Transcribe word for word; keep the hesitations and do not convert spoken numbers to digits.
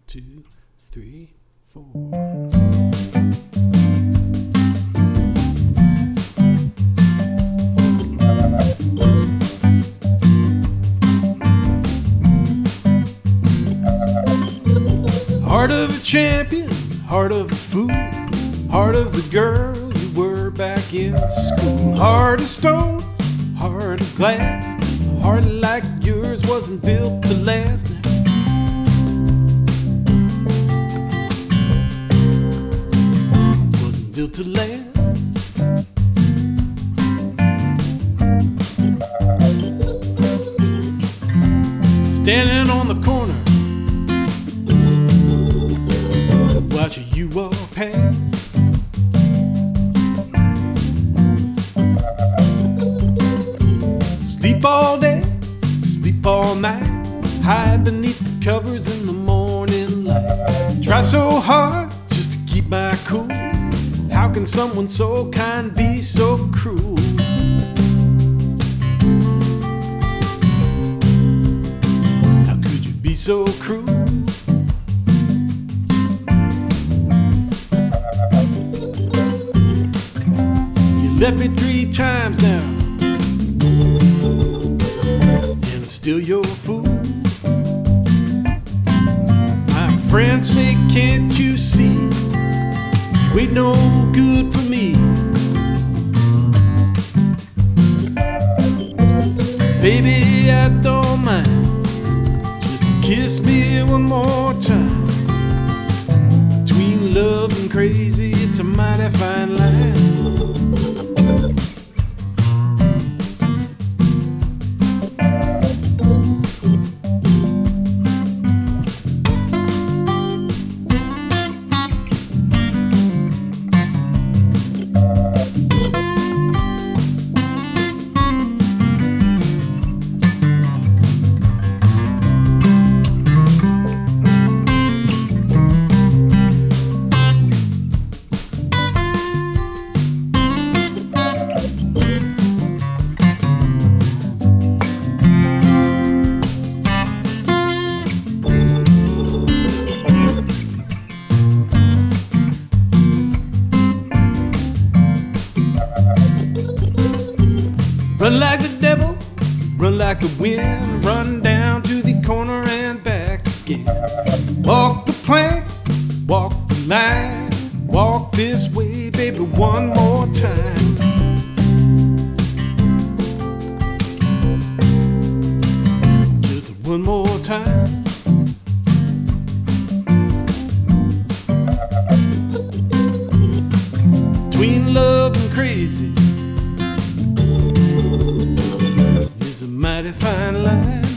two, three, four. Heart of a champion, heart of a fool, heart of the girl you were back in school. Heart of stone, heart of glass, heart like yours wasn't built to last. Wasn't built to last. Standing on the corner, watching you walk past. Sleep all day, sleep all night, hide beneath the covers in the morning light. Try so hard just to keep my cool. How can someone so kind be so cruel? How could you be so cruel? Left me three times now, and I'm still your fool. My friends say, can't you see? You ain't no good for me. Baby, I don't mind. Just kiss me one more time. Between love and crazy, it's a mighty fine line. Run like the devil, run like the wind, run down to the corner and back again. Walk the plank, walk the line, walk this way, baby, one more time. Just one more time. Between love and crazy, mighty fine line.